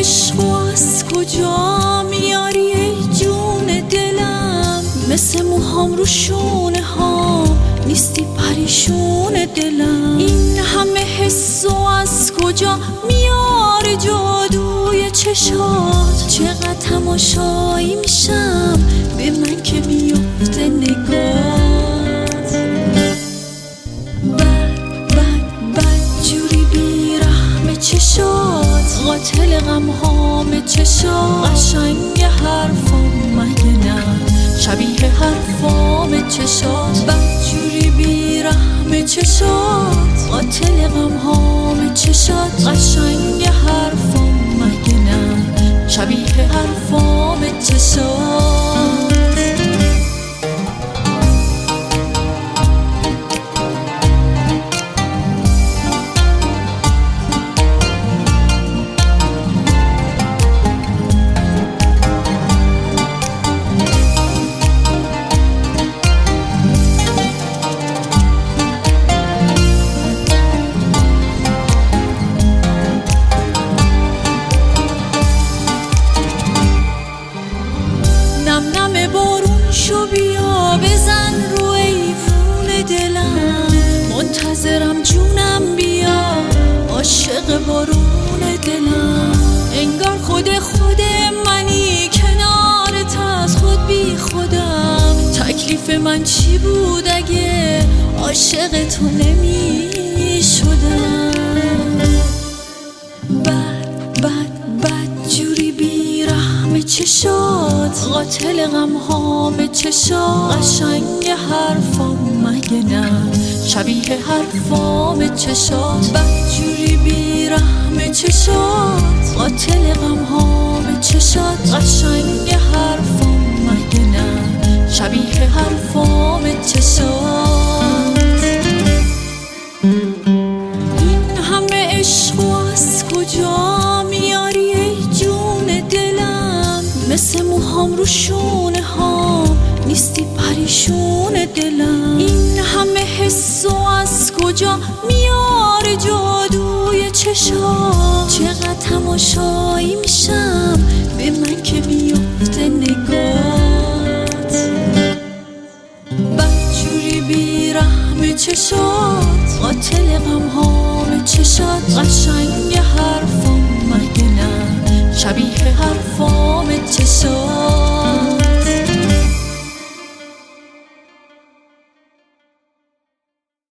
عشق از کجا میاری ای جون دلم؟ مثل موهام رو شونه ها نیستی پریشون دلم. این همه حس از کجا میاره جادوی چشات؟ چقدر تماشایی میشم به من که میفته نگات. بد جوری بیرحم چشات، قاتل غمهام چشات. قشنگ حرفام مگه نه شبیه حرفام چشات؟ بد جوری بیرحم چشات، قاتل غمهام چشات. قشنگ حرفام مگه نه شبیه حرفام چشات. شو بیا بزن رو ایوون دلم، منتظرم جونم بیا عاشق بارون دلم. انگار خود منی کنارت از خود بی خودم. تکلیف من چی بود اگه عاشق تو نمی شدم؟ بد جوری بیرحم چشات، قاتل غمهام چشات. قشنگ حرفام مگه نه شبیه حرفام چشات؟ بد جوری بیرحم چشات، قاتل غمهام چشات. قشنگ حرفام مگه نه شبیه حرفام چشات. این همه عشق از کجا میاری ای جون دلم؟ مثل موهام رو شونه ها نیستی پریشون دلم. این همه حس از کجا میاره جادوی چشات؟ چقدر تماشایی میشم به من که میفته نگات. بد جوری بیرحم چشات، قاتل غمهام چشات. قشنگ حرفام مگه نه شبیه حرفام چشات؟